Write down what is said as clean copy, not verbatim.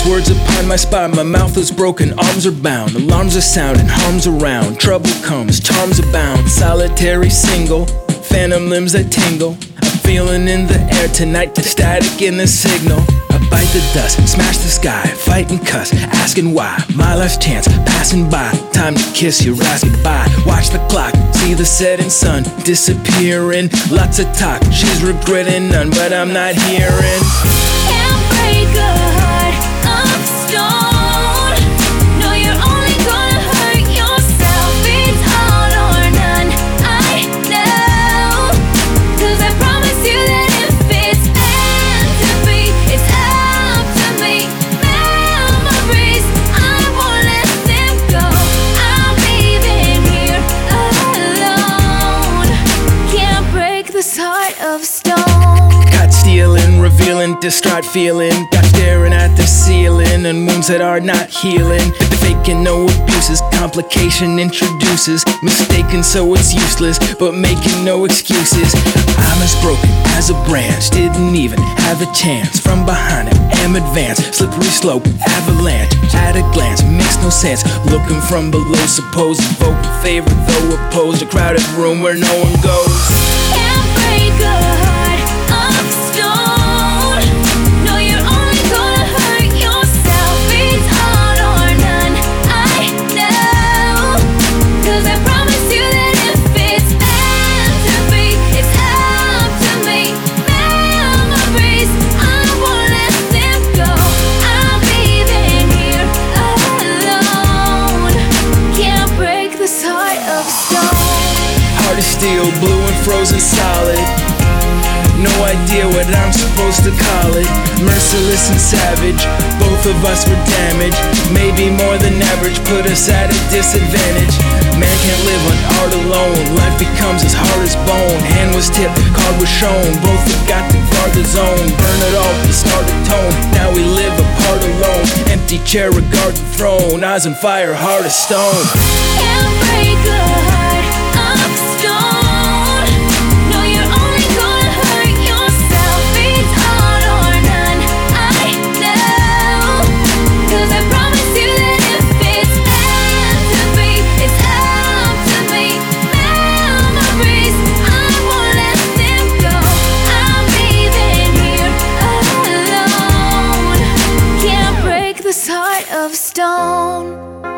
Words upon my spine, my mouth is broken, arms are bound. Alarms are sounding, harms around. Trouble comes, charms abound. Solitary single, phantom limbs that tingle. I'm feeling in the air tonight, the static in the signal. I bite the dust, smash the sky, fight and cuss, asking why. My last chance, passing by, time to kiss your ass goodbye. Watch the clock, see the setting sun disappearing. Lots of talk, she's regretting none, but I'm not hearing. Can't break a heart of stone. No, you're only gonna hurt yourself. It's all or none, I know. 'Cause I promise you that if it's meant to be, it's up to me. Memories, I won't let them go. I'm leaving here alone. Can't break this heart of stone. Caught stealing, revealing, distraught feeling. Got staring at the ceiling and wounds that are not healing. Faking no abuses, complication introduces. Mistaken so it's useless, but making no excuses. I'm as broken as a branch, didn't even have a chance. From behind it, am advanced, slippery slope, avalanche. At a glance, makes no sense. Looking from below, supposed vote in favor, though opposed. A crowded room where no one goes. Can't break a heart of stone. No, you're only gonna hurt yourself. It's all or none, I know. 'Cause I promise you that if it's meant to be, it's up to me. Memories, I won't let them go. I'm leaving here alone. Can't break this heart of stone. Heart is steel, blue and frozen solid. No idea what I'm supposed to call it. Merciless and savage, both of us were damaged. Maybe more than average, put us at a disadvantage. Man can't live on art alone, life becomes as hard as bone. Hand was tipped, card was shown, both forgot to guard the zone. Burn it all, the start a tone, now we live apart alone. Empty chair, a garden throne, eyes on fire, heart of stone. Can't break a heart of stone. No, you're only gonna hurt yourself. It's all or none, I know. 'Cause I promise you that if it's meant to be, it's up to me. Memories, I won't let them go. I'm leaving here alone. Can't break this heart of stone.